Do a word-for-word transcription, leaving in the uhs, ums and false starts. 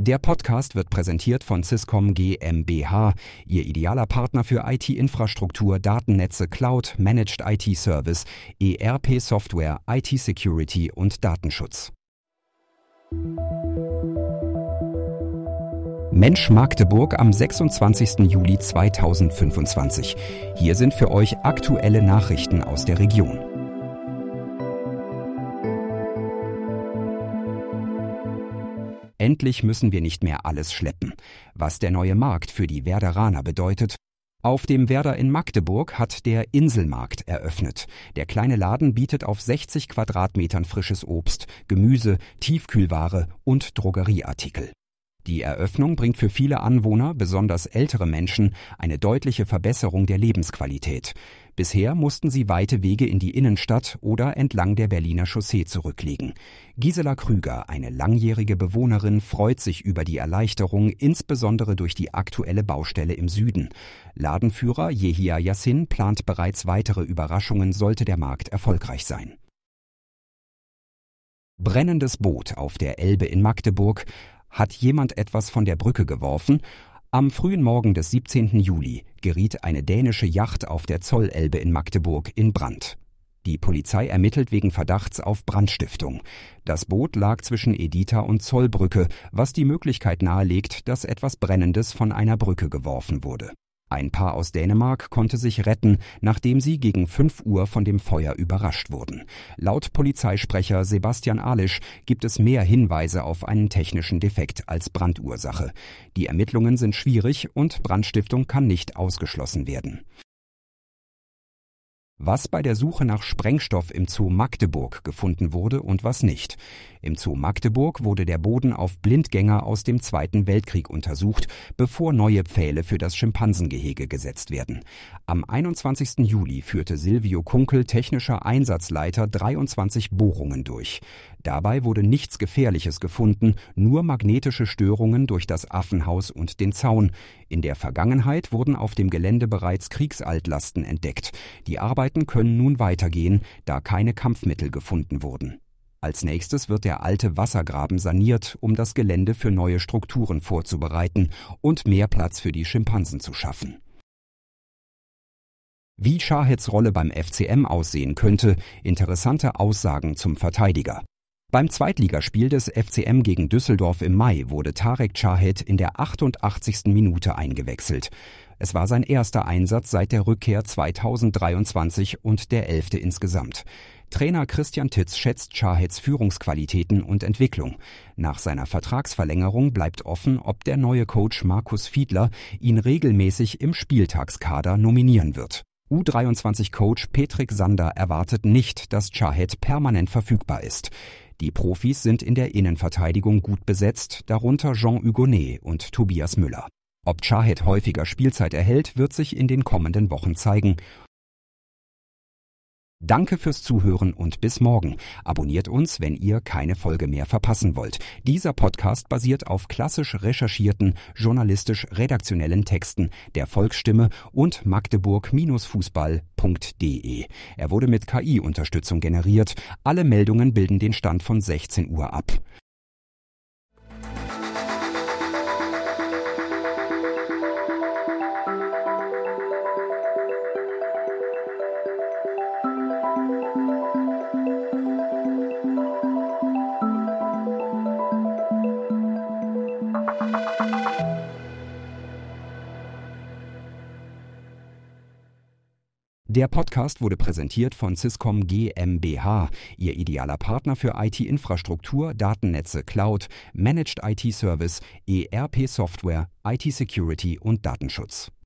Der Podcast wird präsentiert von Swisscom GmbH, Ihr idealer Partner für I T-Infrastruktur, Datennetze, Cloud, Managed I T-Service, E R P-Software, I T-Security und Datenschutz. Mensch Magdeburg am sechsundzwanzigsten Juli zweitausendfünfundzwanzig. Hier sind für euch aktuelle Nachrichten aus der Region. Endlich müssen wir nicht mehr alles schleppen. Was der neue Markt für die Werderaner bedeutet: Auf dem Werder in Magdeburg hat der Inselmarkt eröffnet. Der kleine Laden bietet auf sechzig Quadratmetern frisches Obst, Gemüse, Tiefkühlware und Drogerieartikel. Die Eröffnung bringt für viele Anwohner, besonders ältere Menschen, eine deutliche Verbesserung der Lebensqualität. Bisher mussten sie weite Wege in die Innenstadt oder entlang der Berliner Chaussee zurücklegen. Gisela Krüger, eine langjährige Bewohnerin, freut sich über die Erleichterung, insbesondere durch die aktuelle Baustelle im Süden. Ladenführer Yehia Yassin plant bereits weitere Überraschungen, sollte der Markt erfolgreich sein. Brennendes Boot auf der Elbe in Magdeburg. Hat jemand etwas von der Brücke geworfen? Am frühen Morgen des siebzehnten Juli geriet eine dänische Yacht auf der Zollelbe in Magdeburg in Brand. Die Polizei ermittelt wegen Verdachts auf Brandstiftung. Das Boot lag zwischen Editha und Zollbrücke, was die Möglichkeit nahelegt, dass etwas Brennendes von einer Brücke geworfen wurde. Ein Paar aus Dänemark konnte sich retten, nachdem sie gegen fünf Uhr von dem Feuer überrascht wurden. Laut Polizeisprecher Sebastian Alisch gibt es mehr Hinweise auf einen technischen Defekt als Brandursache. Die Ermittlungen sind schwierig und Brandstiftung kann nicht ausgeschlossen werden. Was bei der Suche nach Sprengstoff im Zoo Magdeburg gefunden wurde und was nicht. Im Zoo Magdeburg wurde der Boden auf Blindgänger aus dem Zweiten Weltkrieg untersucht, bevor neue Pfähle für das Schimpansengehege gesetzt werden. Am einundzwanzigsten Juli führte Silvio Kunkel, technischer Einsatzleiter, dreiundzwanzig Bohrungen durch. Dabei wurde nichts Gefährliches gefunden, nur magnetische Störungen durch das Affenhaus und den Zaun. In der Vergangenheit wurden auf dem Gelände bereits Kriegsaltlasten entdeckt. Die Arbeiten können nun weitergehen, da keine Kampfmittel gefunden wurden. Als nächstes wird der alte Wassergraben saniert, um das Gelände für neue Strukturen vorzubereiten und mehr Platz für die Schimpansen zu schaffen. Wie Şahets Rolle beim F C M aussehen könnte, interessante Aussagen zum Verteidiger. Beim Zweitligaspiel des F C M gegen Düsseldorf im Mai wurde Tarek Şahet in der achtundachtzigsten Minute eingewechselt. Es war sein erster Einsatz seit der Rückkehr zweitausenddreiundzwanzig und der elfte insgesamt. Trainer Christian Titz schätzt Şahets Führungsqualitäten und Entwicklung. Nach seiner Vertragsverlängerung bleibt offen, ob der neue Coach Markus Fiedler ihn regelmäßig im Spieltagskader nominieren wird. U dreiundzwanzig-Coach Petrik Sander erwartet nicht, dass Şahet permanent verfügbar ist. Die Profis sind in der Innenverteidigung gut besetzt, darunter Jean Hugonet und Tobias Müller. Ob Şahet häufiger Spielzeit erhält, wird sich in den kommenden Wochen zeigen. Danke fürs Zuhören und bis morgen. Abonniert uns, wenn ihr keine Folge mehr verpassen wollt. Dieser Podcast basiert auf klassisch recherchierten, journalistisch-redaktionellen Texten der Volksstimme und magdeburg Fußball punkt de. Er wurde mit K I-Unterstützung generiert. Alle Meldungen bilden den Stand von sechzehn Uhr ab. Der Podcast wurde präsentiert von Swisscom GmbH, Ihr idealer Partner für I T-Infrastruktur, Datennetze, Cloud, Managed I T-Service, E R P-Software, I T-Security und Datenschutz.